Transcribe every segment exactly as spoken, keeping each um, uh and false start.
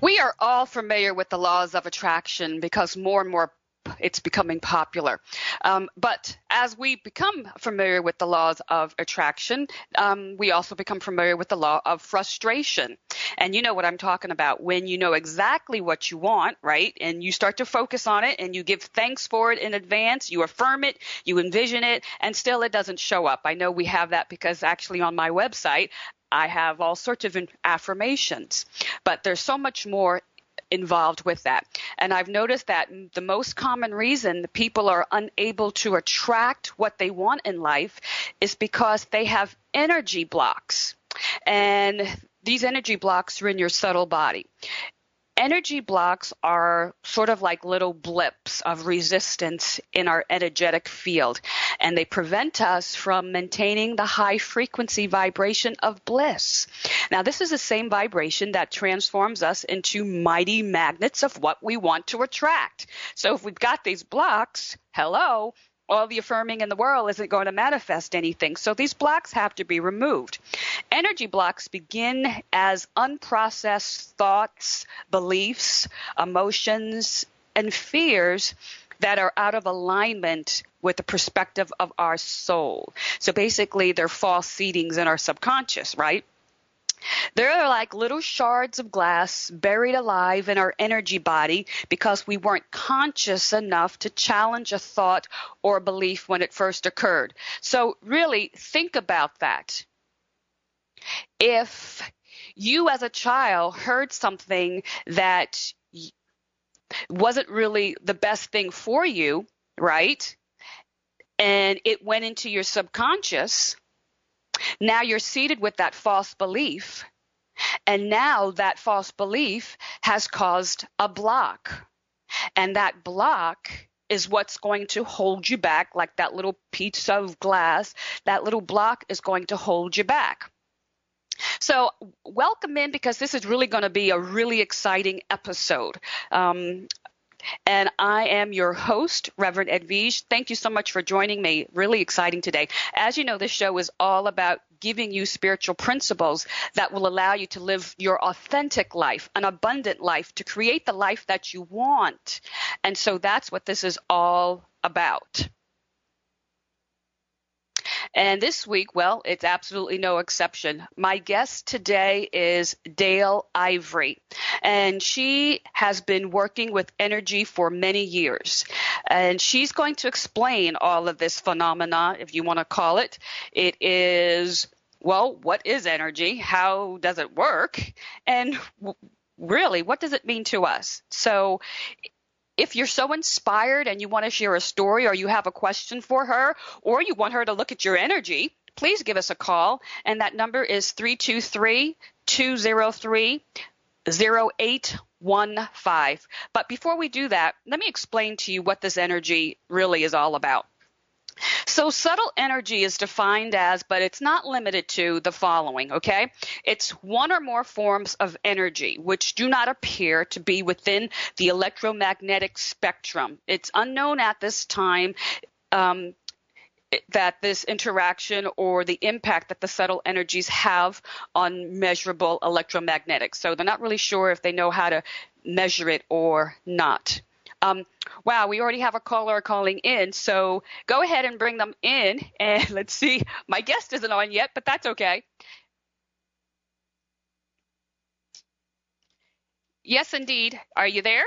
We are all familiar with the laws of attraction because more and more it's becoming popular. Um, but as we become familiar with the laws of attraction, um, we also become familiar with the law of frustration. And you know what I'm talking about when you know exactly what you want, right? And you start to focus on it and you give thanks for it in advance, you affirm it, you envision it, and still it doesn't show up. I know we have that because actually on my website, I have all sorts of affirmations, but there's so much more involved with that. And I've noticed that the most common reason that people are unable to attract what they want in life is because they have energy blocks. And these energy blocks are in your subtle body. Energy blocks are sort of like little blips of resistance in our energetic field, and they prevent us from maintaining the high frequency vibration of bliss. Now, this is the same vibration that transforms us into mighty magnets of what we want to attract. So if we've got these blocks, hello, all the affirming in the world isn't going to manifest anything. So these blocks have to be removed. Energy blocks begin as unprocessed thoughts, beliefs, emotions, and fears that are out of alignment with the perspective of our soul. So basically, they're false seedings in our subconscious, right? They're like little shards of glass buried alive in our energy body because we weren't conscious enough to challenge a thought or belief when it first occurred. So really think about that. If you as a child heard something that wasn't really the best thing for you, right? And it went into your subconscious. Now you're seated with that false belief, and now that false belief has caused a block, and that block is what's going to hold you back, like that little piece of glass. That little block is going to hold you back. So welcome in, because this is really going to be a really exciting episode. Um, And I am your host, Reverend Edwige. Thank you so much for joining me. Really exciting today. As you know, this show is all about giving you spiritual principles that will allow you to live your authentic life, an abundant life, to create the life that you want. And so that's what this is all about. And this week, well, it's absolutely no exception. My guest today is Dale Ivory, and she has been working with energy for many years. And she's going to explain all of this phenomena, if you want to call it. It is, well, what is energy? How does it work? And really, what does it mean to us? So if you're so inspired and you want to share a story, or you have a question for her, or you want her to look at your energy, please give us a call. And that number is three two three, two zero three, zero eight one five. But before we do that, let me explain to you what this energy really is all about. So subtle energy is defined as, but it's not limited to, the following, okay? It's one or more forms of energy which do not appear to be within the electromagnetic spectrum. It's unknown at this time um, that this interaction or the impact that the subtle energies have on measurable electromagnetics. So they're not really sure if they know how to measure it or not. Um, wow, we already have a caller calling in, so go ahead and bring them in, and let's see. My guest isn't on yet, but that's okay. Yes, indeed. Are you there?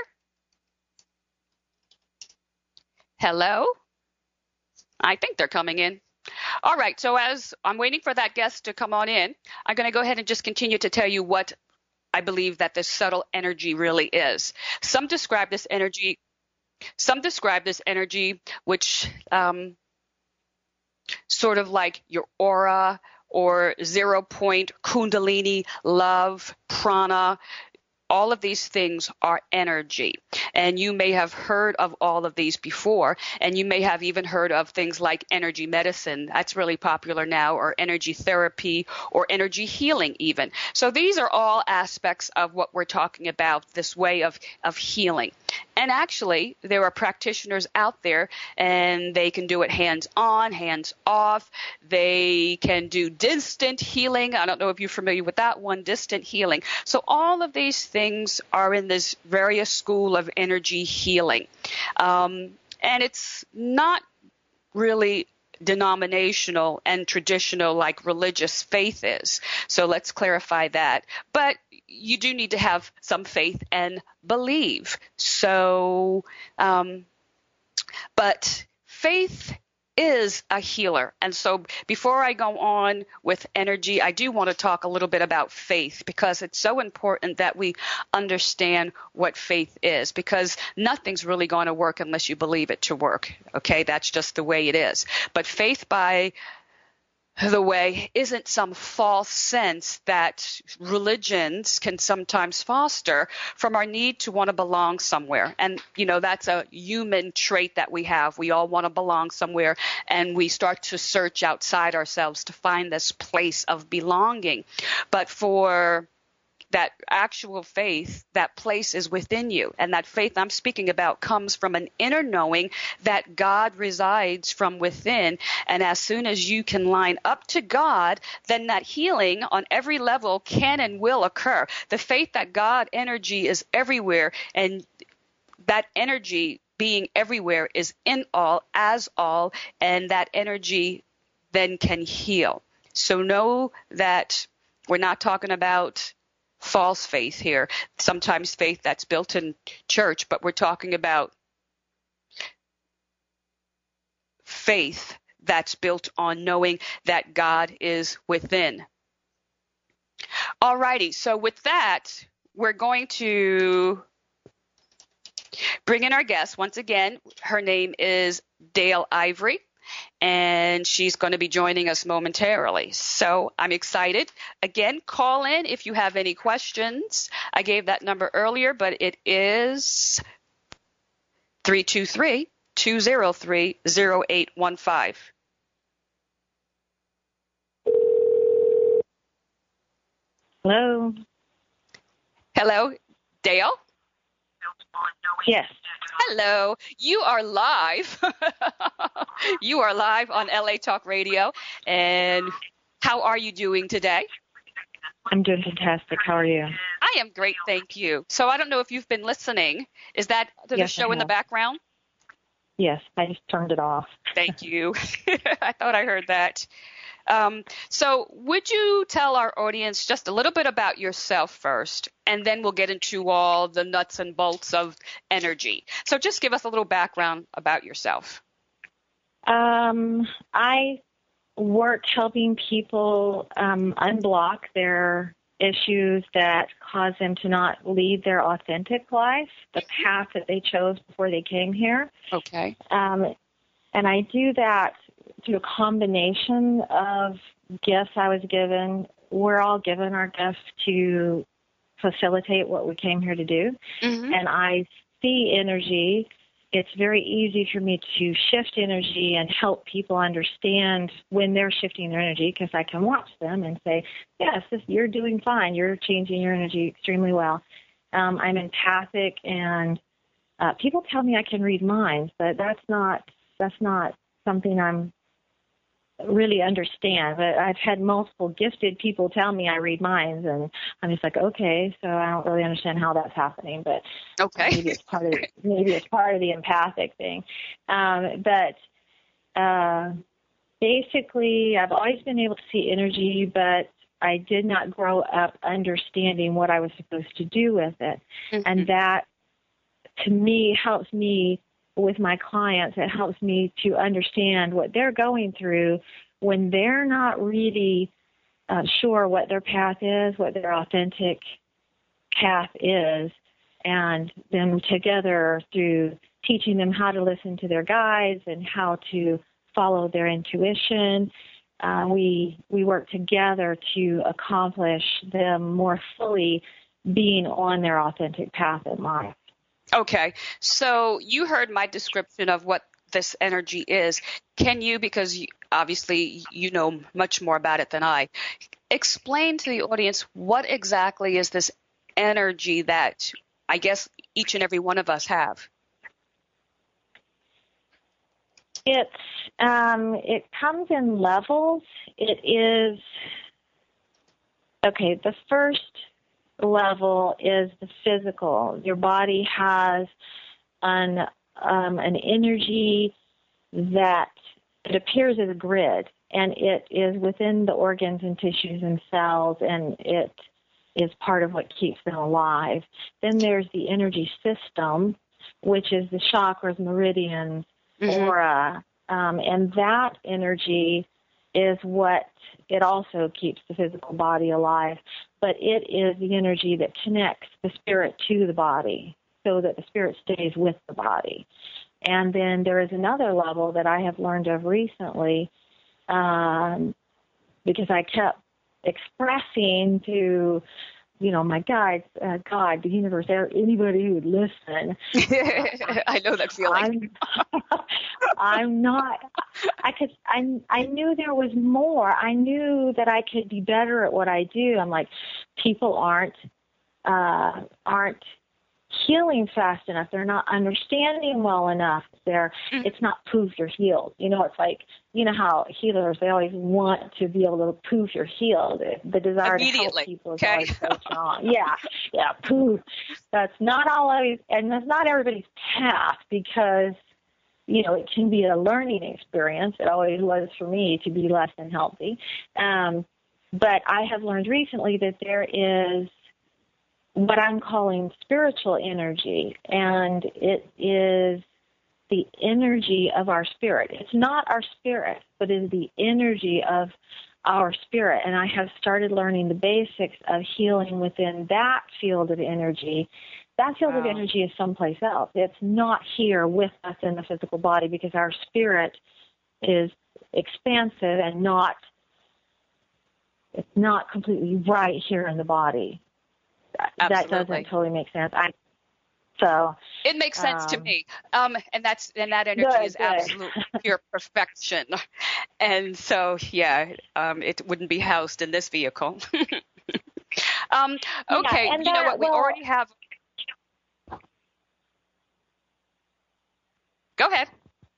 Hello? I think they're coming in. All right, so as I'm waiting for that guest to come on in, I'm going to go ahead and just continue to tell you what I believe that this subtle energy really is. Some describe this energy Some describe this energy, which um, sort of like your aura or zero point kundalini, love, prana. All of these things are energy. And you may have heard of all of these before, and you may have even heard of things like energy medicine. That's really popular now, or energy therapy, or energy healing even. So these are all aspects of what we're talking about, this way of, of healing. And actually, there are practitioners out there, and they can do it hands-on, hands-off. They can do distant healing. I don't know if you're familiar with that one, distant healing. So all of these things are in this various school of energy healing. Um, and it's not really denominational and traditional like religious faith is. So let's clarify that. But you do need to have some faith and believe. So, um, but faith is a healer. And so before I go on with energy, I do want to talk a little bit about faith, because it's so important that we understand what faith is, because nothing's really going to work unless you believe it to work. Okay, that's just the way it is. But faith, by the way, isn't some false sense that religions can sometimes foster from our need to want to belong somewhere. And, you know, that's a human trait that we have. We all want to belong somewhere, and we start to search outside ourselves to find this place of belonging. But for that actual faith, that place is within you. And that faith I'm speaking about comes from an inner knowing that God resides from within. And as soon as you can line up to God, then that healing on every level can and will occur. The faith that God energy is everywhere, and that energy being everywhere is in all, as all, and that energy then can heal. So know that we're not talking about false faith here, sometimes faith that's built in church, but we're talking about faith that's built on knowing that God is within. All righty, so with that, we're going to bring in our guest. Once again, her name is Dale Ivory, and she's going to be joining us momentarily. So I'm excited. Again, call in if you have any questions. I gave that number earlier, but it is three two three, two zero three, zero eight one five. Hello. Hello, Dale? Yes. Hello. You are live. You are live on L A Talk Radio. And how are you doing today? I'm doing fantastic. How are you? I am great, thank you. So I don't know if you've been listening. Is that the Yes, show I in the have. background? Yes, I just turned it off. Thank you. I thought I heard that. Um, so would you tell our audience just a little bit about yourself first, and then we'll get into all the nuts and bolts of energy. So just give us a little background about yourself. Um, I work helping people um, unblock their issues that cause them to not lead their authentic life, the path that they chose before they came here. Okay. Um, and I do that through a combination of gifts I was given. We're all given our gifts to facilitate what we came here to do. Mm-hmm. And I see energy. It's very easy for me to shift energy and help people understand when they're shifting their energy, because I can watch them and say, yes, this, you're doing fine. You're changing your energy extremely well. Um, I'm empathic, and uh, people tell me I can read minds, but that's not that's not something I'm really understand. But I've had multiple gifted people tell me I read minds, and I'm just like, okay, so I don't really understand how that's happening, but okay, maybe it's part of the, maybe it's part of the empathic thing. Um, but uh, basically, I've always been able to see energy, but I did not grow up understanding what I was supposed to do with it, mm-hmm. and that to me helps me. With my clients, it helps me to understand what they're going through when they're not really uh, sure what their path is, what their authentic path is, and then together through teaching them how to listen to their guides and how to follow their intuition, uh, we we work together to accomplish them more fully being on their authentic path in life. Okay, so you heard my description of what this energy is. Can you, because you, obviously you know much more about it than I, explain to the audience what exactly is this energy that I guess each and every one of us have? It's um, it comes in levels. It is okay. The first level is the physical. Your body has an um, an energy that it appears as a grid, and it is within the organs and tissues and cells, and it is part of what keeps them alive. Then there's the energy system, which is the chakras, meridians, mm-hmm. aura, um, and that energy is what it also keeps the physical body alive. But it is the energy that connects the spirit to the body so that the spirit stays with the body. And then there is another level that I have learned of recently um, because I kept expressing to, you know, my guides, uh, God, the universe, anybody who would listen. I know that feeling. I'm, I'm not, I could, I, I knew there was more. I knew that I could be better at what I do. I'm like, people aren't, uh, aren't healing fast enough. They're not understanding well enough. They're, mm-hmm. It's not poof, you're healed. You know, it's like, you know how healers, they always want to be able to poof, you're healed. The desire to help people is okay. always so strong. Yeah, yeah, poof. That's not always, and that's not everybody's path because, you know, it can be a learning experience. It always was for me to be less than healthy. Um, but I have learned recently that there is what I'm calling spiritual energy, and it is the energy of our spirit. It's not our spirit, but it is the energy of our spirit. And I have started learning the basics of healing within that field of energy. That field wow. of energy is someplace else. It's not here with us in the physical body because our spirit is expansive and not, it's not completely right here in the body. Absolutely. That doesn't totally make sense. I so it makes sense um, to me, um, and that's and that energy good, is good. absolute pure perfection, and so yeah, um, it wouldn't be housed in this vehicle. um, okay, yeah, you that, know what? We well, already have. Go ahead.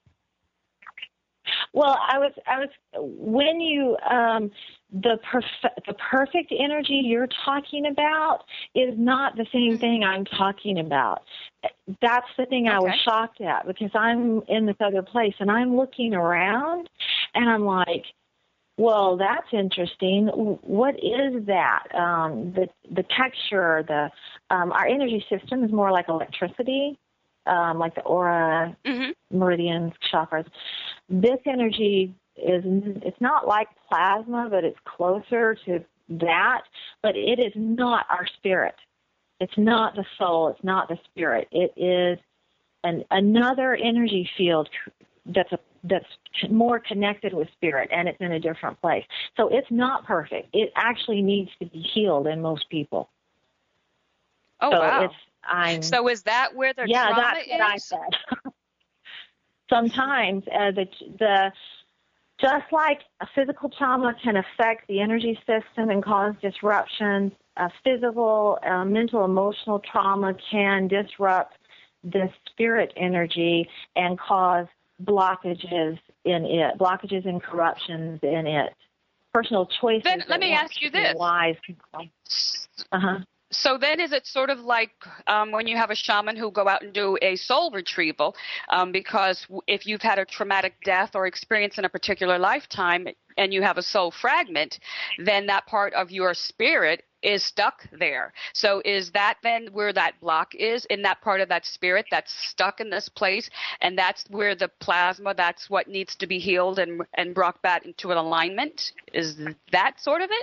Well, I was, I was, when you, um, the perf- the perfect energy you're talking about is not the same thing I'm talking about. That's the thing okay. I was shocked at because I'm in this other place and I'm looking around and I'm like, well, that's interesting. What is that? Um, the the texture, the um, our energy system is more like electricity. Um, like the aura, mm-hmm. meridians, chakras. This energy is, it's not like plasma, but it's closer to that, but it is not our spirit. It's not the soul. It's not the spirit. It is an, another energy field that's a, that's more connected with spirit, and it's in a different place. So it's not perfect. It actually needs to be healed in most people. Oh, so wow. It's, I'm, so is that where the yeah, trauma that's is? what I said. Sometimes uh, the the just like a physical trauma can affect the energy system and cause disruptions, uh, physical, uh, mental, emotional trauma can disrupt the spirit energy and cause blockages in it, blockages and corruptions in it. Personal choices. Then let me ask you this. Wise. Uh-huh. So then is it sort of like um, when you have a shaman who go out and do a soul retrieval, um, because if you've had a traumatic death or experience in a particular lifetime and you have a soul fragment, then that part of your spirit is stuck there. So is that then where that block is, in that part of that spirit that's stuck in this place, and that's where the plasma, that's what needs to be healed and, and brought back into an alignment? Is that sort of it?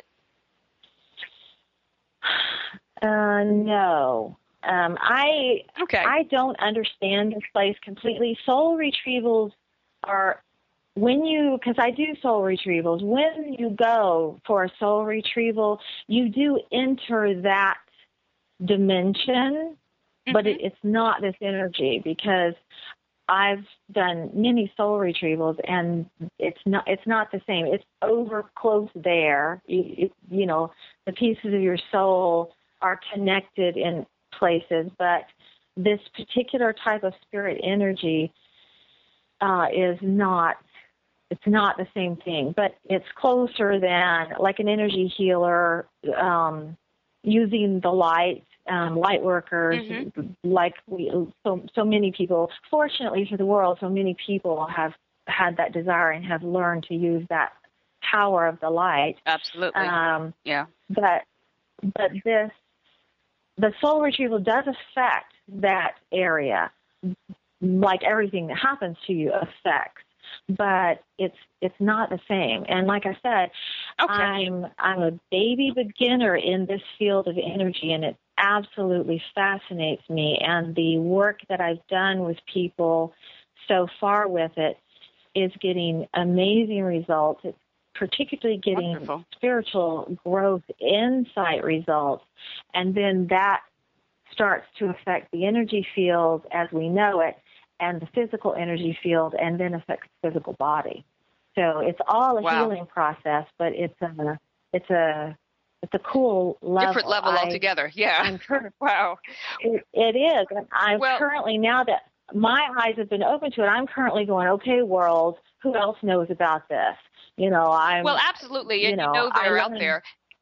Uh, no. Um, I okay. I don't understand this place completely. Soul retrievals are when you, because I do soul retrievals, when you go for a soul retrieval, you do enter that dimension, mm-hmm. but it, it's not this energy because I've done many soul retrievals and it's not it's not the same. It's over close there. You, it, you know, the pieces of your soul are connected in places, but this particular type of spirit energy uh, is not, it's not the same thing, but it's closer than like an energy healer, um, using the light, um, light workers, Mm-hmm. like we, so, so many people, fortunately for the world, so many people have had that desire and have learned to use that power of the light. Absolutely. Um, yeah. but, but this, the soul retrieval does affect that area, like everything that happens to you affects, but it's it's not the same. And like I said, Okay. I'm I'm a baby beginner in this field of energy, and it absolutely fascinates me. And the work that I've done with people so far with it is getting amazing results. It's particularly getting Wonderful. spiritual growth, insight results, and then that starts to affect the energy field as we know it, and the physical energy field, and then affects the physical body. So it's all a Wow. healing process, but it's a it's a it's a cool level. Different level I, altogether. Yeah. I'm cur- Wow. it, it is, and I'm Well- currently, now that my eyes have been open to it, I'm currently going, okay, world, who else knows about this? You know, I'm Well, absolutely. you And know, you know I they're love out it. there.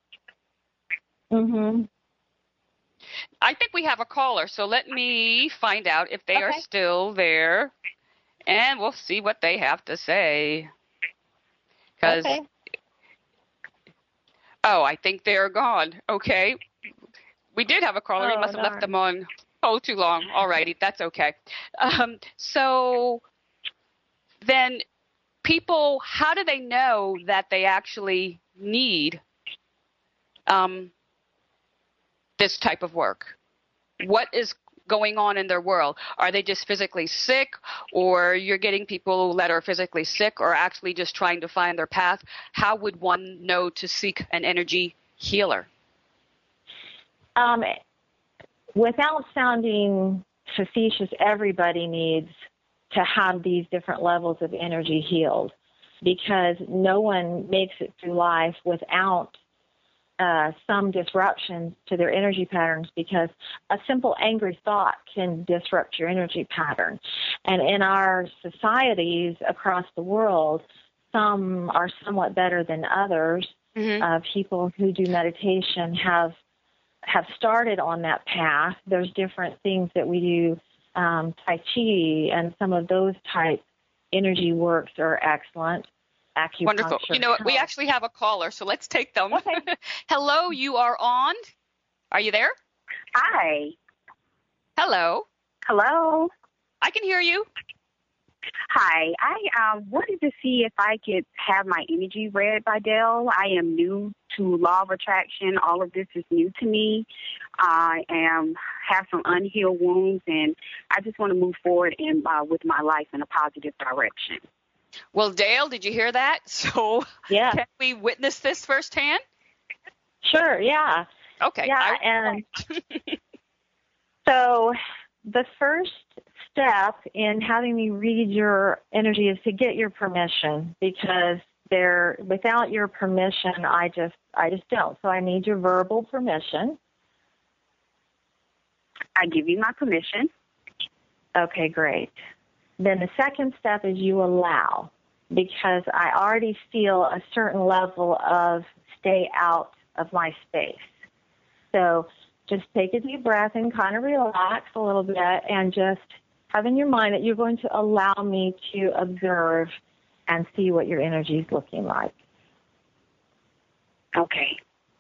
Mhm. I think we have a caller, so let me find out if they are Okay. still there, and we'll see what they have to say. 'Cause, Okay. oh, I think they're gone. Okay. We did have a caller. we Oh, must have left darn. them on hold too long. All righty. That's okay. Um, so then people, how do they know that they actually need um, this type of work? What is going on in their world? Are they just physically sick, or you're getting people that are physically sick or actually just trying to find their path? How would one know to seek an energy healer? Um, without sounding facetious, everybody needs to have these different levels of energy healed, because no one makes it through life without uh, some disruptions to their energy patterns, because a simple angry thought can disrupt your energy pattern. And in our societies across the world, some are somewhat better than others. Mm-hmm. Uh, people who do meditation have have started on that path. There's different things that we do, um, Tai Chi and some of those type energy works are excellent. Acupuncture. Wonderful. You know what? We actually have a caller, so let's take them. Okay. Hello, you are on. Are you there? Hi. Hello. Hello. I can hear you. Hi. I um, wanted to see if I could have my energy read by Dell. I am new to law of attraction. All of this is new to me. I am have some unhealed wounds, and I just want to move forward in, uh, with my life in a positive direction. Well, Dale, did you hear that? So Yeah. can we witness this firsthand? Sure, yeah. Okay. Yeah, I- and so the first step in having me read your energy is to get your permission, because there, without your permission, I just, I just don't. So I need your verbal permission. I give you my permission. Okay, great. Then the second step is you allow, because I already feel a certain level of stay out of my space. So just take a deep breath and kind of relax a little bit, and just have in your mind that you're going to allow me to observe and see what your energy is looking like. Okay.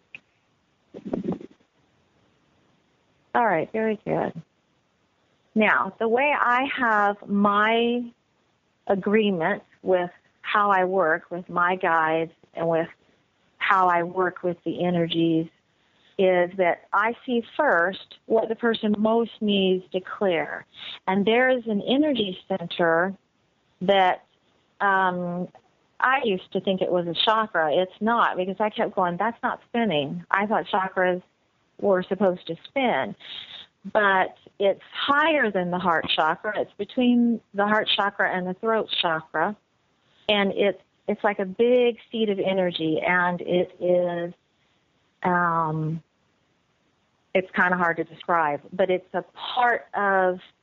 All right, very good. Now, the way I have my agreement with how I work with my guides and with how I work with the energies is that I see first what the person most needs to clear. And there is an energy center that um, I used to think it was a chakra. It's not, because I kept going, that's not spinning. I thought chakras were supposed to spin. But it's higher than the heart chakra. It's between the heart chakra and the throat chakra. And it's it's like a big seed of energy, and it is, um, it's kind of hard to describe, but it's a part of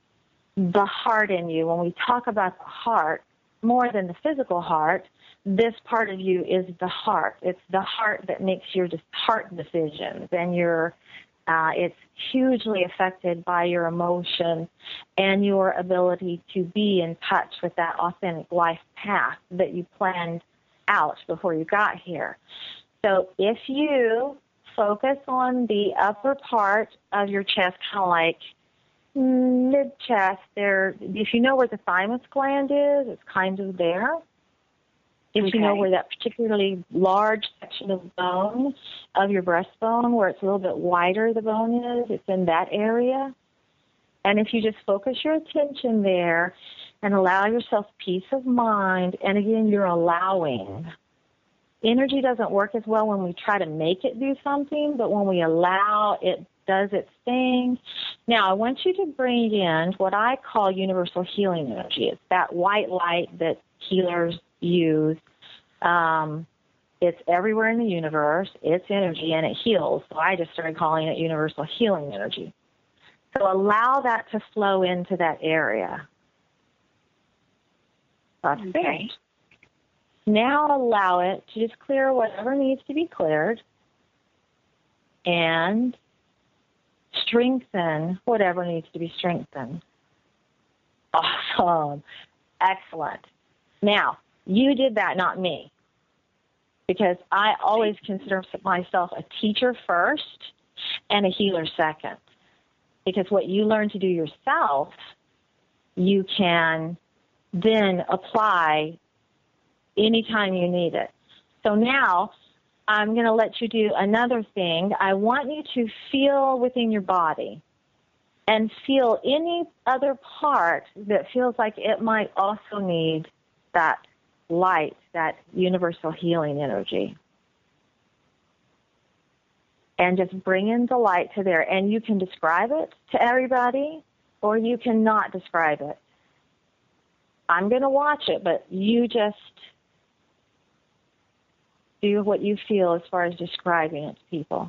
the heart in you. When we talk about the heart, more than the physical heart, this part of you is the heart. It's the heart that makes your heart decisions, and your uh, it's hugely affected by your emotions and your ability to be in touch with that authentic life path that you planned out before you got here. So if you focus on the upper part of your chest, kind of like mid-chest, there, if you know where the thymus gland is, it's kind of there. If Okay. you know where that particularly large section of bone of your breastbone, where it's a little bit wider the bone is, it's in that area. And if you just focus your attention there and allow yourself peace of mind, and again, you're allowing. Energy doesn't work as well when we try to make it do something, but when we allow, it does its thing. Now, I want you to bring in what I call universal healing energy. It's that white light that healers use. Um, it's everywhere in the universe. It's energy, and it heals. So I just started calling it universal healing energy. So allow that to flow into that area. That's Okay. it. Now allow it to just clear whatever needs to be cleared and strengthen whatever needs to be strengthened. Awesome. Excellent. Now, you did that, not me, because I always consider myself a teacher first and a healer second, because what you learn to do yourself, you can then apply anytime you need it. So now I'm going to let you do another thing. I want you to feel within your body and feel any other part that feels like it might also need that light, that universal healing energy. And just bring in the light to there. And you can describe it to everybody, or you cannot describe it. I'm going to watch it, but you just do what you feel as far as describing it to people.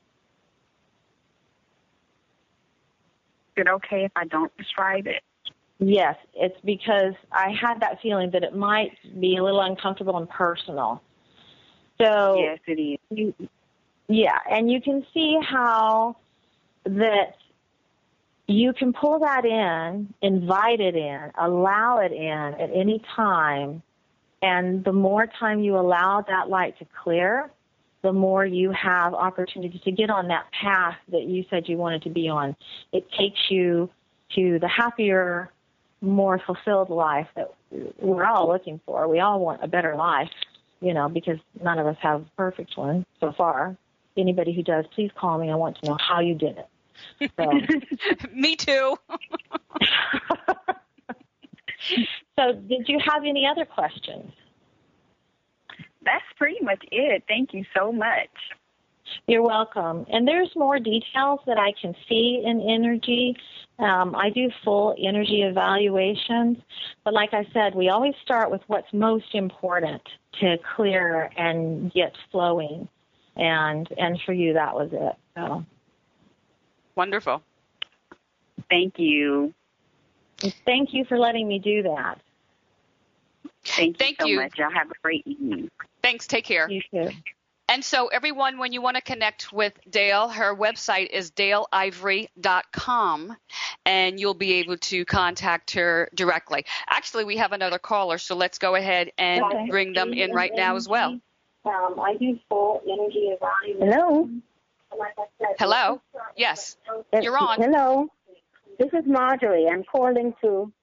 Is it okay if I don't describe it? Yes, it's because I had that feeling that it might be a little uncomfortable and personal. So Yes, it is. You, yeah, and you can see how that you can pull that in, invite it in, allow it in at any time. And the more time you allow that light to clear, the more you have opportunity to get on that path that you said you wanted to be on. It takes you to the happier, more fulfilled life that we're all looking for. We all want a better life, you know, because none of us have a perfect one so far. Anybody who does, please call me. I want to know how you did it. So. Me too. So did you have any other questions? That's pretty much it. Thank you so much. You're welcome. And there's more details that I can see in energy. Um, I do full energy evaluations. But like I said, we always start with what's most important to clear and get flowing. And and for you, that was it. So. Wonderful. Thank you. Thank you for letting me do that. Thank you Thank so you. much. Y'all have a great evening. Thanks. Take care. You too. And so, everyone, when you want to connect with Dale, her website is dale ivory dot com, and you'll be able to contact her directly. Actually, we have another caller, so let's go ahead and Okay. bring them in right now as well. Um, I do full energy evaluation. Hello. Hello? Yes, you're on. Hello. This is Marjorie. I'm calling to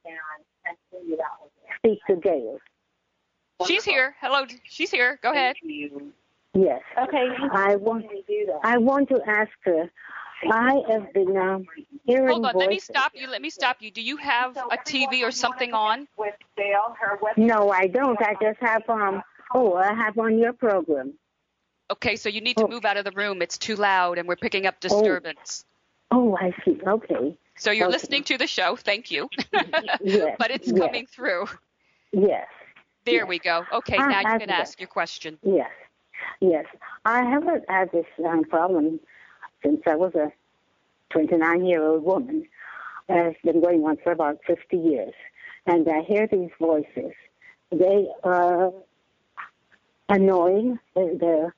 speak to Gail. She's here. Hello, she's here. Go ahead. Yes. Okay. I want, I want to ask her. I have been um, hearing Hold on. voices. Let me stop you. Let me stop you. Do you have a T V or something on? No, I don't. I just have, um. oh, I have on your program. Okay, so you need to Oh. move out of the room. It's too loud, and we're picking up disturbance. Oh, I see. Okay. So you're Okay. listening to the show. Thank you. Yes. But it's yes. coming through. Yes. There Yes. we go. Okay, I now you have can that. ask your question. Yes. Yes. I haven't had this um, problem since I was a twenty-nine-year-old woman. has been going on for about fifty years. And I hear these voices. They are annoying. They're,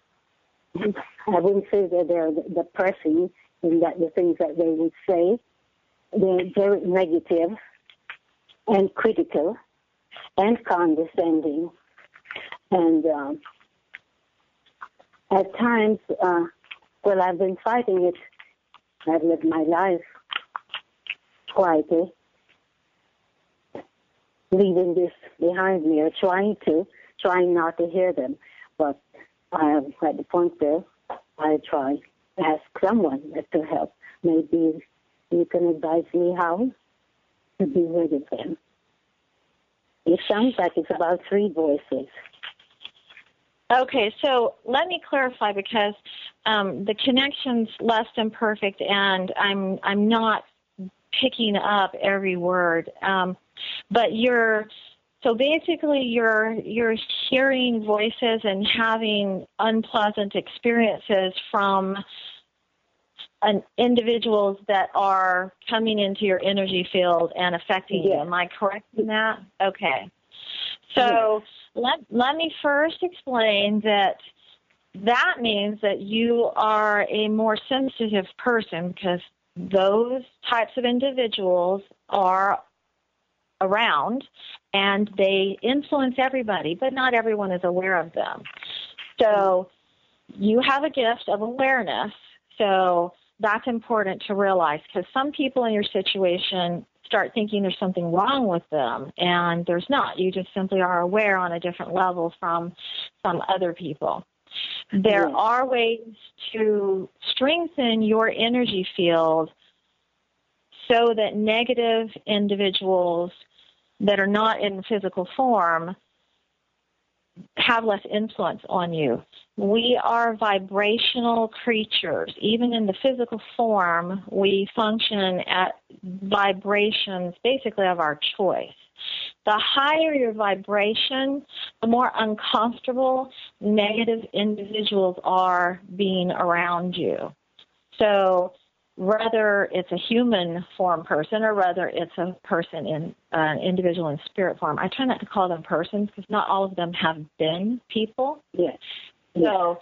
I wouldn't say that they're depressing in that the things that they would say. They're very negative and critical and condescending. And um, at times, uh, well, I've been fighting it. I've lived my life quietly, leaving this behind me, or trying to, trying not to hear them. But I'm at the point there, I try to ask someone to help. Maybe you can advise me how to be rid of them. It sounds like it's about three voices. Okay, so let me clarify, because um, the connection's less than perfect, and I'm I'm not picking up every word. Um, but you're so basically you're you're hearing voices and having unpleasant experiences from an individuals that are coming into your energy field and affecting yes. you. Am I correct in that? Okay. So yes. let let me first explain that that means that you are a more sensitive person, because those types of individuals are around and they influence everybody, but not everyone is aware of them. So you have a gift of awareness. So that's important to realize, because some people in your situation start thinking there's something wrong with them, and there's not. You just simply are aware on a different level from some other people. There yes. are ways to strengthen your energy field so that negative individuals that are not in physical form have less influence on you. We are vibrational creatures. Even in the physical form, we function at vibrations basically of our choice. The higher your vibration, the more uncomfortable negative individuals are being around you. So whether it's a human form person or whether it's a person in an uh, individual in spirit form, I try not to call them persons, because not all of them have been people. Yes. So,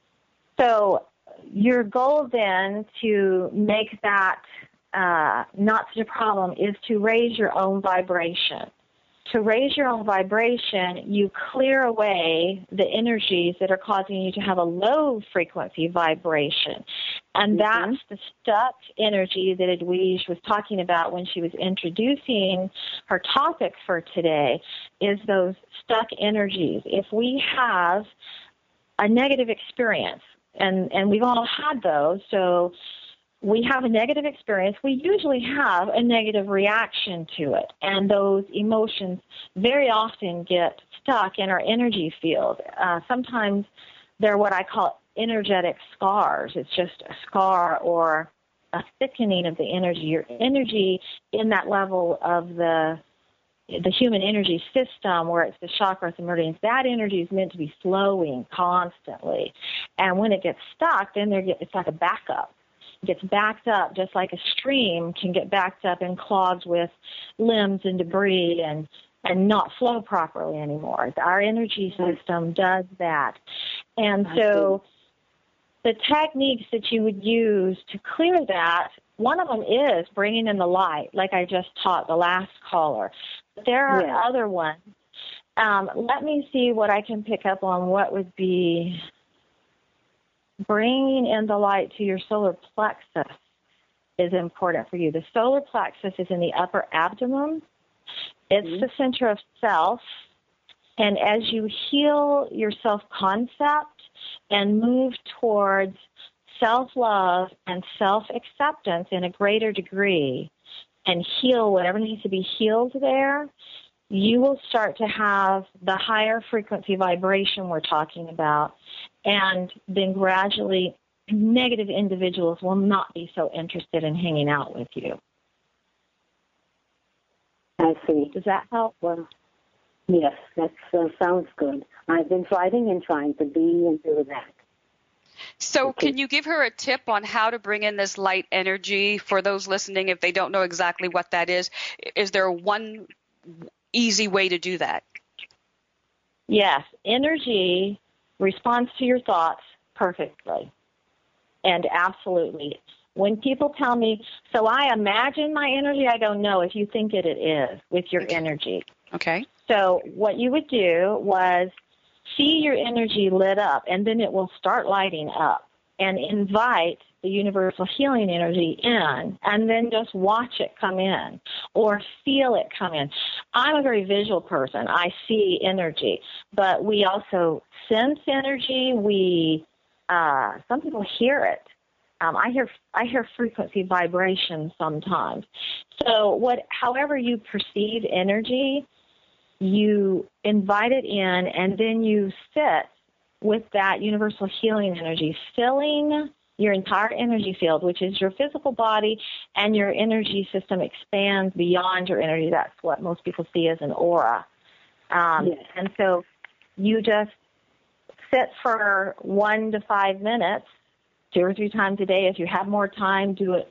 so your goal then to make that uh, not such a problem is to raise your own vibration. To raise your own vibration, you clear away the energies that are causing you to have a low frequency vibration. And mm-hmm. that's the stuck energy that Edwige was talking about when she was introducing her topic for today, is those stuck energies. If we have a negative experience, and, and we've all had those, so we have a negative experience, we usually have a negative reaction to it. And those emotions very often get stuck in our energy field. Uh, sometimes they're what I call energetic scars. It's just a scar or a thickening of the energy. Your energy in that level of the the human energy system, where it's the chakras and meridians, that energy is meant to be flowing constantly. And when it gets stuck, then there get, it's like a backup. It gets backed up, just like a stream can get backed up and clogged with limbs and debris and, and not flow properly anymore. Our energy system does that. And so the techniques that you would use to clear that, one of them is bringing in the light, like I just taught the last caller. But there are yeah. other ones. Um, let me see what I can pick up on. What would be bringing in the light to your solar plexus is important for you. The solar plexus is in the upper abdomen. It's mm-hmm. the center of self. And as you heal your self-concept and move towards self-love and self-acceptance in a greater degree and heal whatever needs to be healed there, you will start to have the higher frequency vibration we're talking about, and then gradually negative individuals will not be so interested in hanging out with you. I see. Does that help? Well, yes, that uh, sounds good. I've been fighting and trying to be and do that. So Okay. can you give her a tip on how to bring in this light energy for those listening if they don't know exactly what that is? Is there one easy way to do that? Yes, energy responds to your thoughts perfectly. And absolutely. When people tell me, so I imagine my energy, I go, no, if you think it, it is with your Okay. energy. Okay. So what you would do was see your energy lit up, and then it will start lighting up, and invite the universal healing energy in, and then just watch it come in or feel it come in. I'm a very visual person. I see energy, but we also sense energy. We uh, some people hear it. Um, I hear I hear frequency vibrations sometimes. So what, however you perceive energy, you invite it in, and then you sit with that universal healing energy, filling your entire energy field, which is your physical body, and your energy system expands beyond your energy. That's what most people see as an aura. Um, Yes. And so you just sit for one to five minutes, two or three times a day. If you have more time, do it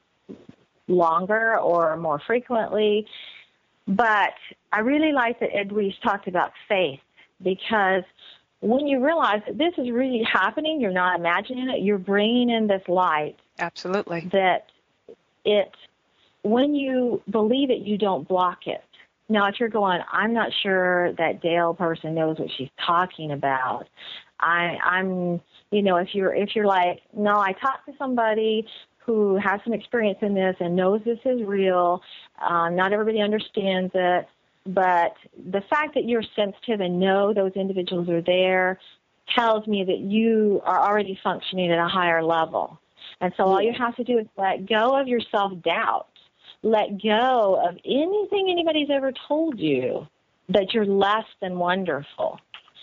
longer or more frequently. But I really like that Ed Weiss talked about faith, because when you realize that this is really happening, you're not imagining it, you're bringing in this light. Absolutely. That it, when you believe it, you don't block it. Now, if you're going, I'm not sure that Dale person knows what she's talking about. I, I'm, you know, if you're if you're like, no, I talked to somebody who has some experience in this and knows this is real. Uh, not everybody understands it, but the fact that you're sensitive and know those individuals are there tells me that you are already functioning at a higher level. And so all you have to do is let go of your self-doubt. Let go of anything anybody's ever told you that you're less than wonderful.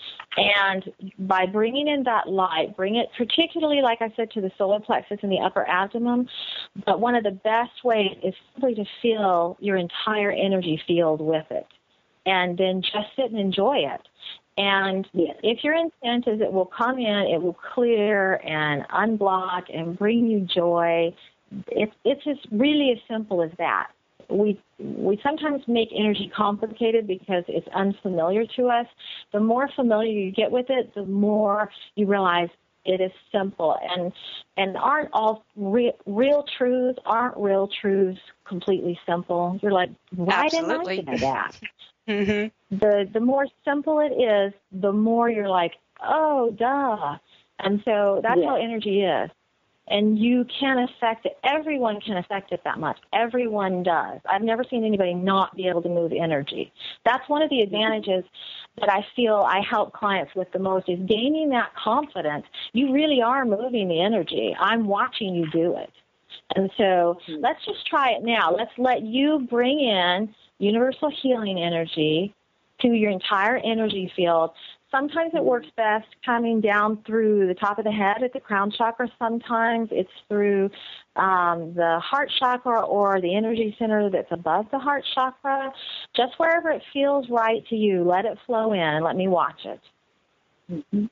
And by bringing in that light, bring it particularly, like I said, to the solar plexus and the upper abdomen. But one of the best ways is simply to fill your entire energy field with it. And then just sit and enjoy it. And Yes. if your intent is it will come in, it will clear and unblock and bring you joy, it's, it's just really as simple as that. We we sometimes make energy complicated because it's unfamiliar to us. The more familiar you get with it, the more you realize it is simple. And and aren't all re- real truths, aren't real truths completely simple? You're like, why Absolutely. didn't I do that? Mm-hmm. The the more simple it is, the more you're like, oh, duh. And so that's Yeah. how energy is. And you can affect it. Everyone can affect it that much. Everyone does. I've never seen anybody not be able to move energy. That's one of the advantages that I feel I help clients with the most, is gaining that confidence. You really are moving the energy. I'm watching you do it. And so let's just try it now. Let's let you bring in universal healing energy to your entire energy field. Sometimes it works best coming down through the top of the head at the crown chakra. Sometimes it's through um, the heart chakra or the energy center that's above the heart chakra. Just wherever it feels right to you, let it flow in and let me watch it. Mm-hmm.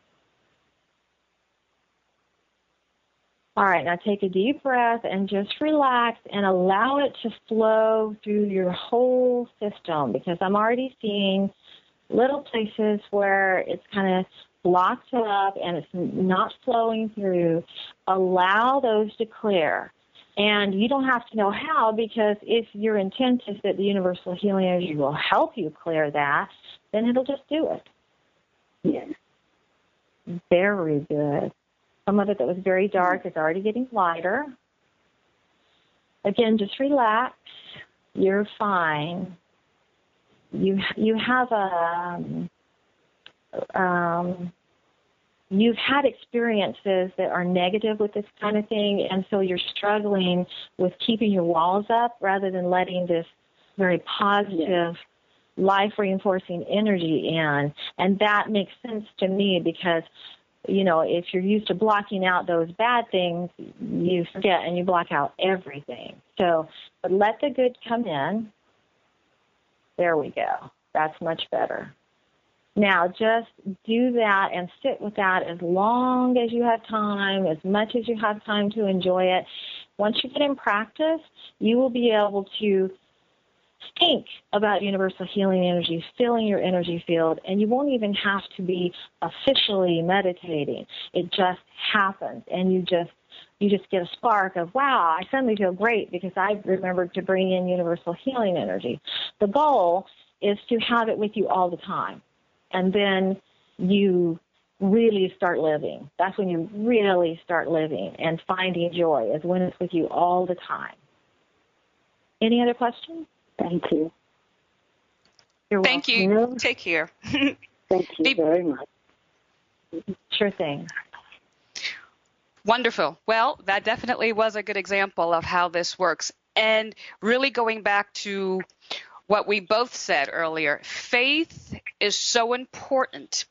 All right, now take a deep breath and just relax and allow it to flow through your whole system, because I'm already seeing little places where it's kind of blocked up and it's not flowing through. Allow those to clear. And you don't have to know how, because if your intent is that the universal healing energy will help you clear that, then it'll just do it. Yes. Very good. Some of it that was very dark is already getting lighter. Again, just relax. You're fine. You you have a um, um, you've had experiences that are negative with this kind of thing, and so you're struggling with keeping your walls up rather than letting this very positive, life-reinforcing energy in. And that makes sense to me, because, you know, if you're used to blocking out those bad things, you forget and you block out everything. So, but let the good come in. There we go. That's much better. Now, just do that and sit with that as long as you have time, as much as you have time to enjoy it. Once you get in practice, you will be able to think about universal healing energy, filling your energy field, and you won't even have to be officially meditating. It just happens, and you just you just get a spark of, wow, I suddenly feel great because I remembered to bring in universal healing energy. The goal is to have it with you all the time, and then you really start living. That's when you really start living and finding joy, is when it's with you all the time. Any other questions? Thank you. You're Thank welcome. you. Take care. Thank you very much. Sure thing. Wonderful. Well, that definitely was a good example of how this works. And really going back to what we both said earlier, faith is so important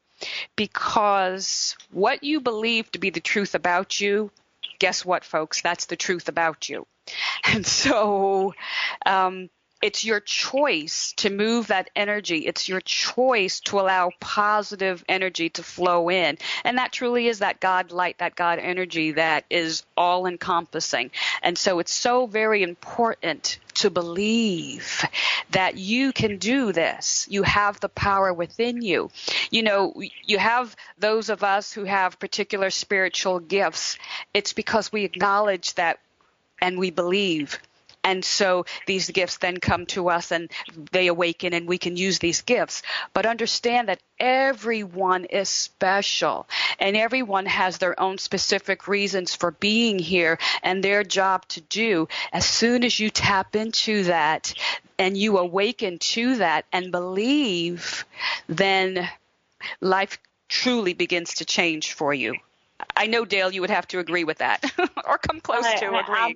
because what you believe to be the truth about you, guess what, folks? That's the truth about you. And so um, it's your choice to move that energy. It's your choice to allow positive energy to flow in. And that truly is that God light, that God energy that is all encompassing. And so it's so very important to believe that you can do this. You have the power within you. You know, you have those of us who have particular spiritual gifts. It's because we acknowledge that and we believe. And so these gifts then come to us and they awaken and we can use these gifts. But understand that everyone is special and everyone has their own specific reasons for being here and their job to do. As soon as you tap into that and you awaken to that and believe, then life truly begins to change for you. I know, Dale, you would have to agree with that or come close I, to I, agreeing.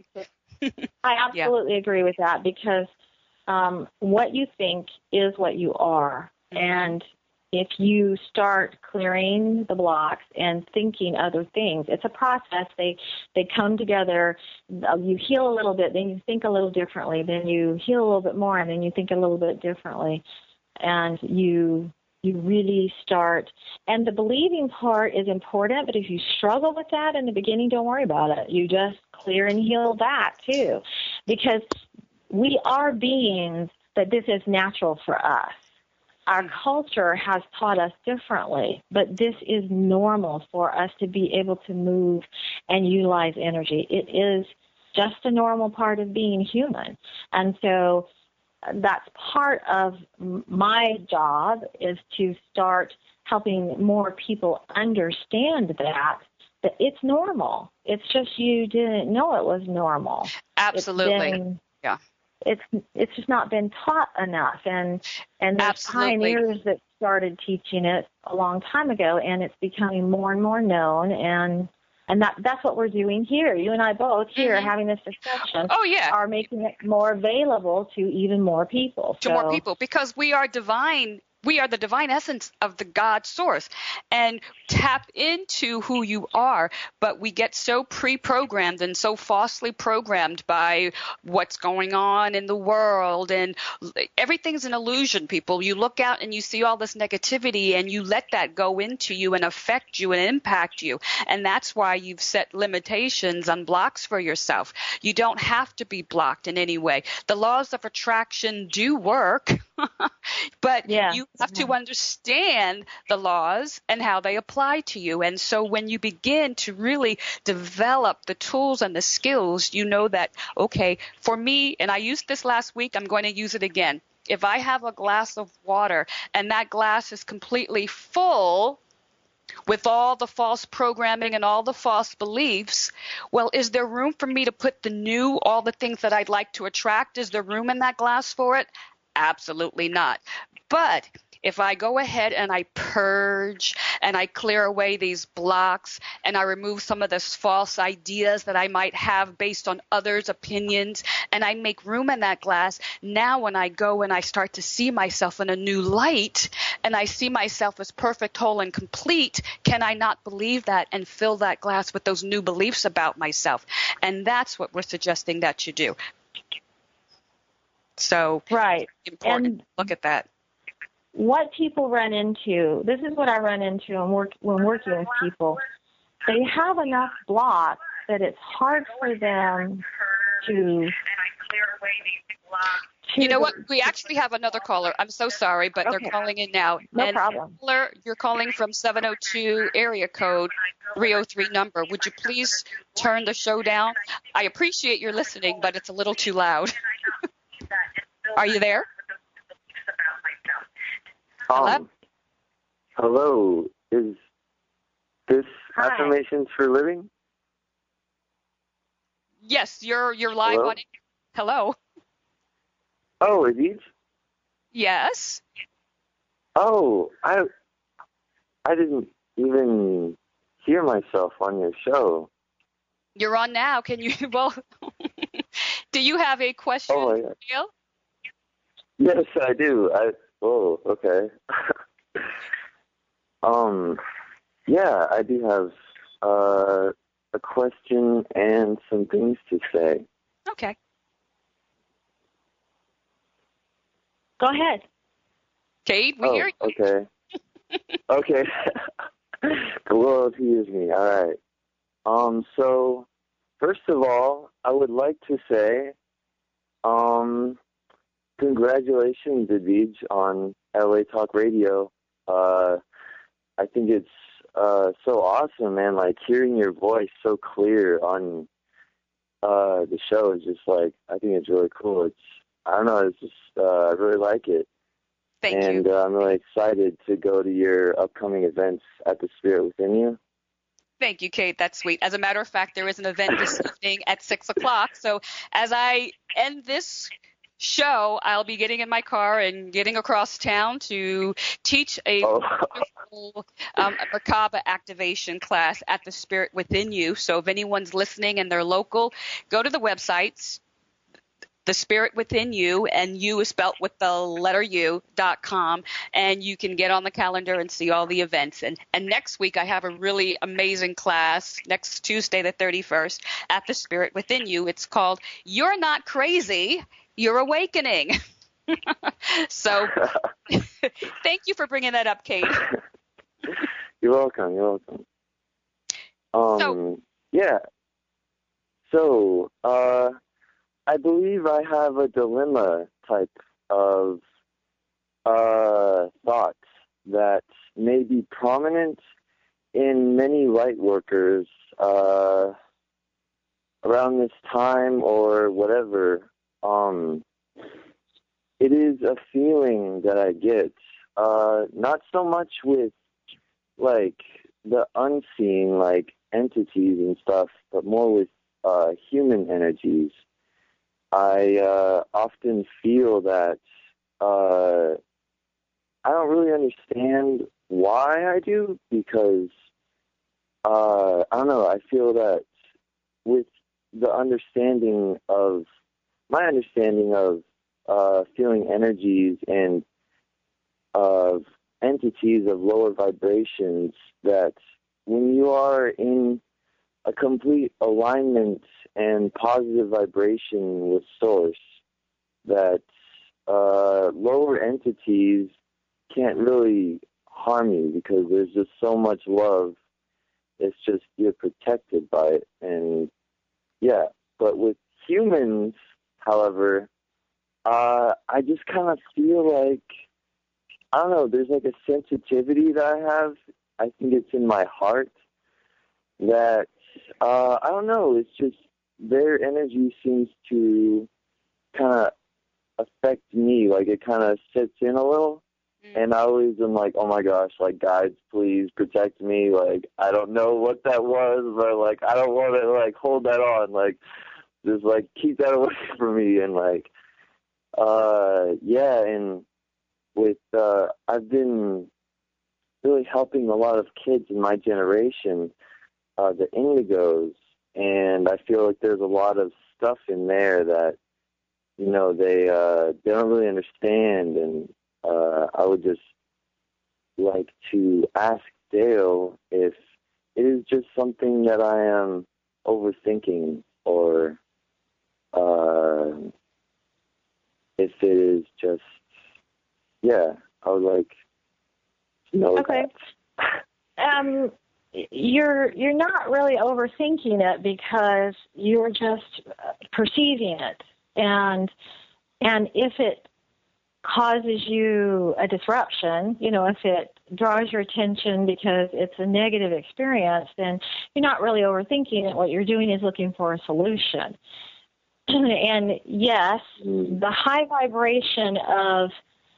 I absolutely yeah. agree with that because um, what you think is what you are. Mm-hmm. And if you start clearing the blocks and thinking other things, it's a process. They they come together. You heal a little bit, then you think a little differently. Then you heal a little bit more, and then you think a little bit differently. And you you really start. And the believing part is important, but if you struggle with that in the beginning, don't worry about it. You just clear and heal that too, because we are beings that this is natural for us. Our culture has taught us differently, but this is normal for us to be able to move and utilize energy. It is just a normal part of being human. And so that's part of my job, is to start helping more people understand that, that it's normal. It's just you didn't know it was normal. Absolutely. Been, yeah. It's it's just not been taught enough. And, and there's Absolutely. pioneers that started teaching it a long time ago, and it's becoming more and more known. And And that, that's what we're doing here. You and I both here mm-hmm. having this discussion oh, yeah. are making it more available to even more people. To so, more people, because we are divine. We are the divine essence of the God source, and tap into who you are. But we get so pre-programmed and so falsely programmed by what's going on in the world, and everything's an illusion, people. You look out and you see all this negativity, and you let that go into you and affect you and impact you. And that's why you've set limitations on blocks for yourself. You don't have to be blocked in any way. The laws of attraction do work, but yeah. you have to understand the laws and how they apply to you. And so when you begin to really develop the tools and the skills, you know that, okay, for me, and I used this last week, I'm going to use it again. If I have a glass of water and that glass is completely full with all the false programming and all the false beliefs, well, is there room for me to put the new, all the things that I'd like to attract? Is there room in that glass for it? Absolutely not. But if I go ahead and I purge and I clear away these blocks and I remove some of those false ideas that I might have based on others' opinions, and I make room in that glass, now when I go and I start to see myself in a new light and I see myself as perfect, whole, and complete, can I not believe that and fill that glass with those new beliefs about myself? And that's what we're suggesting that you do. So right. important. And look at that. what people run into, this is what I run into when, work, when working with people. They have enough blocks that it's hard for them to... You know what? We actually have another caller. I'm so sorry, but Okay. they're calling in now. No and problem. Caller, you're calling from seven oh two area code three oh three number. Would you please turn the show down? I appreciate your listening, but it's a little too loud. Are you there? Hello? Um, hello. Is this Hi. Affirmations for Living? Yes, you're you're live Hello? on it. Hello. Oh, Aziz? Yes. Oh, I I didn't even hear myself on your show. You're on now. Can you well do you have a question, Oh my God. Neil? Yes, I do. I oh, okay. um yeah, I do have uh a question and some things to say. Okay. Go ahead. Kate, we oh, hear you. okay. Okay. The world hears me. All right. Um, so, first of all, I would like to say, um, congratulations, Adij, on L A Talk Radio. Uh, I think it's uh, so awesome, man. Like, hearing your voice so clear on uh, the show is just like, I think it's really cool. It's, I don't know, it's just, uh, I really like it. Thank and you. uh, I'm really excited to go to your upcoming events at the Spirit Within You. Thank you, Kate. That's sweet. As a matter of fact, there is an event this evening at six o'clock. So as I end this show, I'll be getting in my car and getting across town to teach a Oh. wonderful um, Merkaba activation class at the Spirit Within You. So if anyone's listening and they're local, go to the websites, The Spirit Within You, and you is spelt with the letter U, dot com, and you can get on the calendar and see all the events. And, and next week I have a really amazing class, next Tuesday the thirty-first, at The Spirit Within You. It's called You're Not Crazy, You're Awakening. So thank you for bringing that up, Kate. You're welcome. You're welcome. Um, So- yeah. So, uh, I believe I have a dilemma type of uh, thoughts that may be prominent in many light workers uh, around this time or whatever. Um, it is a feeling that I get, uh, not so much with like the unseen, like entities and stuff, but more with uh, human energies. I uh, often feel that uh, I don't really understand why I do, because uh, I don't know, I feel that with the understanding of, my understanding of uh, feeling energies and of entities of lower vibrations, that when you are in a complete alignment and positive vibration with Source, that uh, lower entities can't really harm you, because there's just so much love. It's just you're protected by it. And yeah, but with humans, however, uh, I just kind of feel like, I don't know, there's like a sensitivity that I have. I think it's in my heart that, uh, I don't know, it's just their energy seems to kind of affect me. Like it kind of sits in a little. Mm. And I always am like, oh my gosh, like, guides, please protect me. Like, I don't know what that was, but like, I don't want to like hold that on. Like, just like keep that away from me. And like, uh, yeah. And with, uh, I've been really helping a lot of kids in my generation, uh, the Indigos. And I feel like there's a lot of stuff in there that, you know, they, uh, they don't really understand. And, uh, I would just like to ask Dale if it is just something that I am overthinking, or, uh, if it is just, yeah, I would like to know Okay. that. Um, you're you're not really overthinking it because you're just perceiving it, and and if it causes you a disruption, you know, if it draws your attention because it's a negative experience, then you're not really overthinking it. What you're doing is looking for a solution. And yes, the high vibration of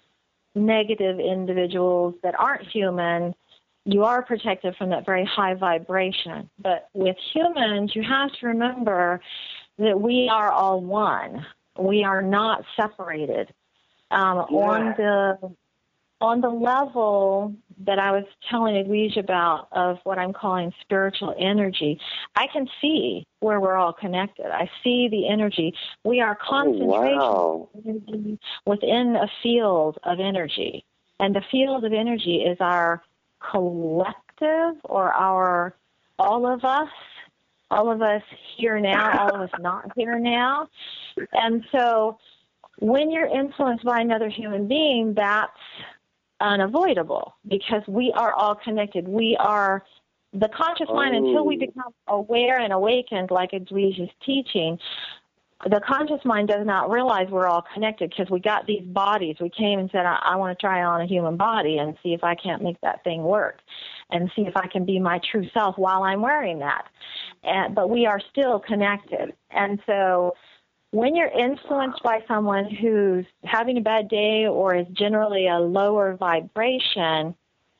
negative individuals that aren't human, you are protected from that very high vibration. But with humans, you have to remember that we are all one. We are not separated. Um, Yeah. On the on the level that I was telling Edwige about of what I'm calling spiritual energy, I can see where we're all connected. I see the energy. We are concentration Oh, wow. energy within a field of energy. And the field of energy is our collective, or our, all of us, all of us here now, all of us not here now. And so when you're influenced by another human being, that's unavoidable because we are all connected. We are the conscious mind. Oh. Until we become aware and awakened, like Edwige is teaching, the conscious mind does not realize we're all connected because we got these bodies. We came and said, I, I want to try on a human body and see if I can't make that thing work and see if I can be my true self while I'm wearing that. And, but we are still connected. And so when you're influenced by someone who's having a bad day or is generally a lower vibration,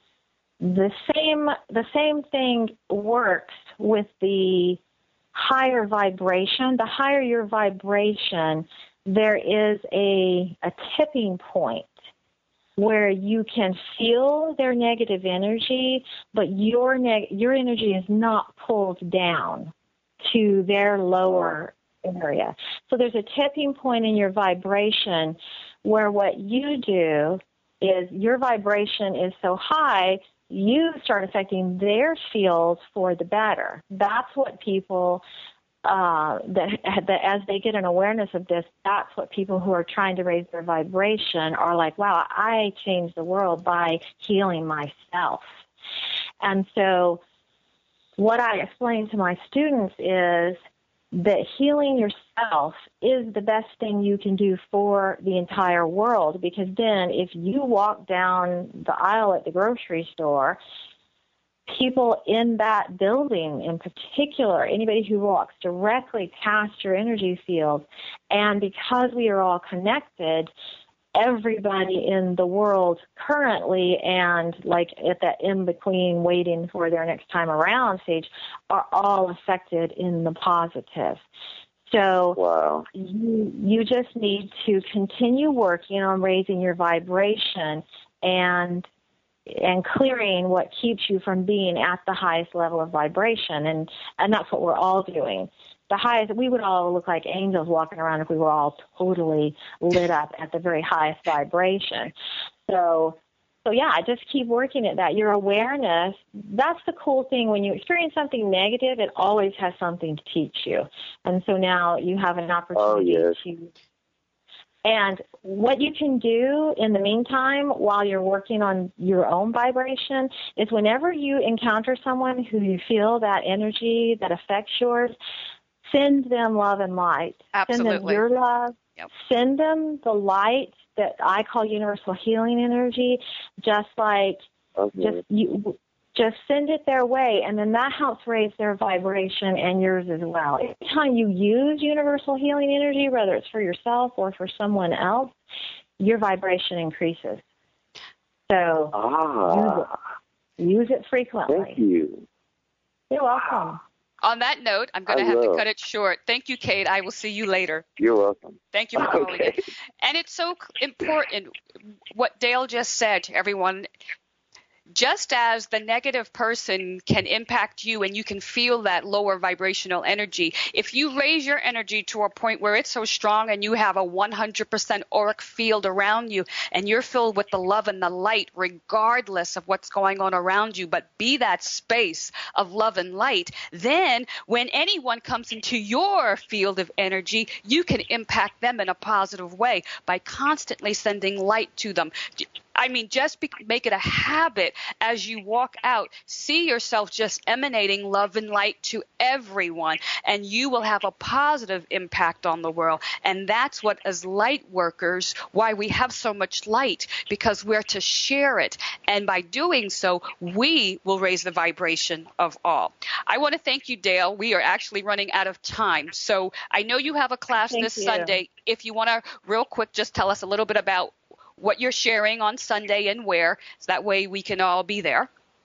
the same the same thing works with the higher vibration. The higher your vibration, there is a a tipping point where you can feel their negative energy, but your neg- your energy is not pulled down to their lower area. So there's a tipping point in your vibration where what you do is your vibration is so high, you start affecting their fields for the better. That's what people, uh, that, that as they get an awareness of this, that's what people who are trying to raise their vibration are like, wow, I changed the world by healing myself. And so what I explain to my students is that healing yourself is the best thing you can do for the entire world, because then if you walk down the aisle at the grocery store, people in that building in particular, anybody who walks directly past your energy field, and because we are all connected, everybody in the world currently and like at that in-between waiting for their next time around stage are all affected in the positive. So Wow. you, you just need to continue working on raising your vibration and and clearing what keeps you from being at the highest level of vibration. And, and that's what we're all doing. The highest, we would all look like angels walking around if we were all totally lit up at the very highest vibration. So, so yeah, just keep working at that. Your awareness, that's the cool thing. When you experience something negative, it always has something to teach you. And so now you have an opportunity Oh, yes. to... And what you can do in the meantime while you're working on your own vibration is whenever you encounter someone who you feel that energy that affects yours, send them love and light. Absolutely. Send them your love. Yep. Send them the light that I call universal healing energy, just like Okay. just you. Just send it their way, and then that helps raise their vibration and yours as well. Anytime you use universal healing energy, whether it's for yourself or for someone else, your vibration increases. So Ah. use it, use it frequently. Thank you. You're welcome. On that note, I'm going to I have will. to cut it short. Thank you, Kate. I will see you later. You're welcome. Thank you for calling Okay. in. And it's so important what Dale just said to everyone. Just as the negative person can impact you and you can feel that lower vibrational energy, if you raise your energy to a point where it's so strong and you have a one hundred percent auric field around you and you're filled with the love and the light regardless of what's going on around you, but be that space of love and light, then when anyone comes into your field of energy, you can impact them in a positive way by constantly sending light to them. I mean, just be, make it a habit as you walk out. See yourself just emanating love and light to everyone, and you will have a positive impact on the world. And that's what, as light workers, why we have so much light, because we're to share it. And by doing so, we will raise the vibration of all. I want to thank you, Dale. We are actually running out of time. So I know you have a class Thank this you. Sunday. If you want to real quick just tell us a little bit about what you're sharing on Sunday and where, so that way we can all be there.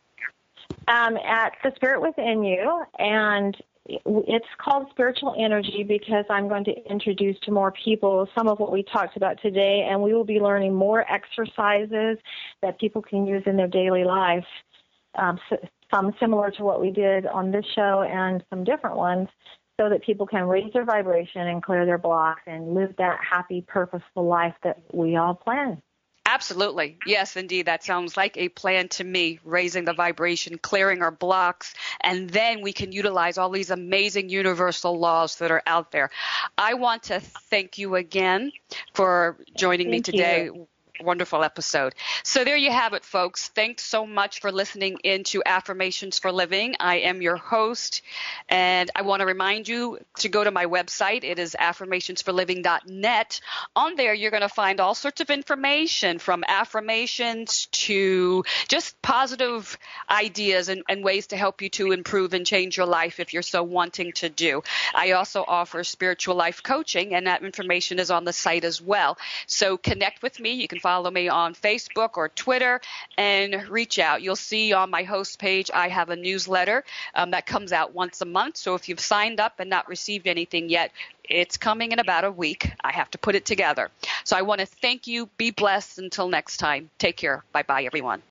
Um, at the Spirit Within You, and it's called Spiritual Energy because I'm going to introduce to more people some of what we talked about today, and we will be learning more exercises that people can use in their daily life, um, some similar to what we did on this show and some different ones, so that people can raise their vibration and clear their blocks and live that happy, purposeful life that we all plan. Absolutely. Yes, indeed. That sounds like a plan to me, raising the vibration, clearing our blocks, and then we can utilize all these amazing universal laws that are out there. I want to thank you again for joining Thank me today. you. Wonderful episode. So there you have it, folks. Thanks so much for listening into Affirmations for Living. I am your host, and I want to remind you to go to my website. It is affirmations for living dot net. On there, you're going to find all sorts of information, from affirmations to just positive ideas and, and ways to help you to improve and change your life if you're so wanting to do. I also offer spiritual life coaching, and that information is on the site as well. So connect with me. You can follow me on Facebook or Twitter and reach out. You'll see on my host page I have a newsletter um, that comes out once a month. So if you've signed up and not received anything yet, it's coming in about a week. I have to put it together. So I want to thank you. Be blessed. Until next time. Take care. Bye-bye, everyone.